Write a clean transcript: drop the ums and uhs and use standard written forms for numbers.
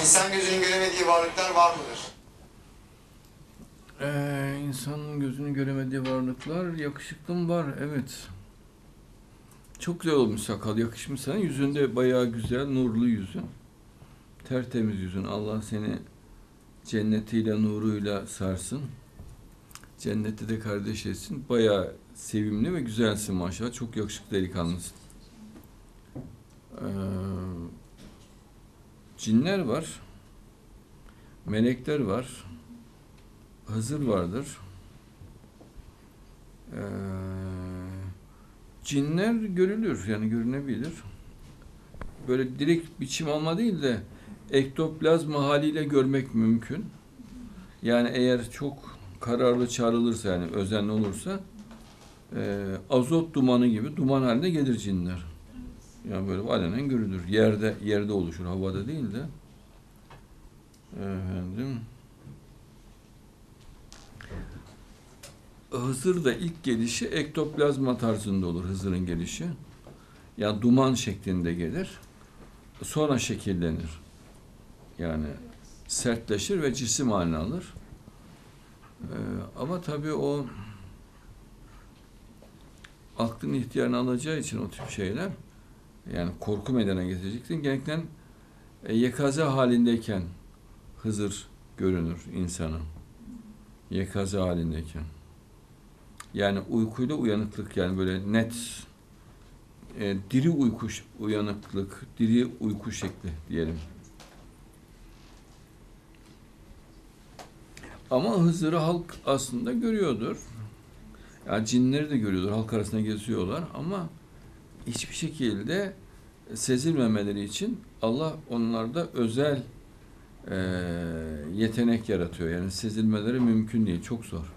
İnsan gözünün göremediği varlıklar var mıdır? İnsanın gözünün göremediği varlıklar, yakışıklım var, evet. Çok güzel olmuş sakal, yakışmış sana. Yüzünde bayağı güzel, nurlu yüzün. Tertemiz yüzün. Allah seni cennetiyle, nuruyla sarsın. Cennette de kardeş etsin. Bayağı sevimli ve güzelsin maşallah. Çok yakışıklı delikanlısın. Cinler var. Melekler var. Hızır vardır. Cinler görülür, yani görünebilir. Böyle direkt biçim alma değil de ektoplazma haliyle görmek mümkün. Yani eğer çok kararlı çağrılırsa, yani özenli olursa azot dumanı gibi duman haline gelir cinler. Yani böyle alenen görülür. Yerde oluşur, havada değil de. Efendim. Hızır da ilk gelişi ektoplazma tarzında olur, Hızır'ın gelişi. Yani duman şeklinde gelir. Sonra şekillenir. Yani sertleşir ve cisim haline alır. Ama tabii o aklın ihtiyarını alacağı için o tip şeyler, yani korku meydana getireceksin. Genellikle yekaze halindeyken Hızır görünür insana. Yekaze halindeyken. Yani uykuyla uyanıklık, yani böyle net diri uyanıklık, diri uyku şekli diyelim. Ama Hızır'ı halk aslında görüyordur. Yani cinleri de görüyordur, halk arasında geziyorlar ama hiçbir şekilde sezilmemeleri için Allah onlarda özel yetenek yaratıyor. Yani sezilmeleri mümkün değil, çok zor.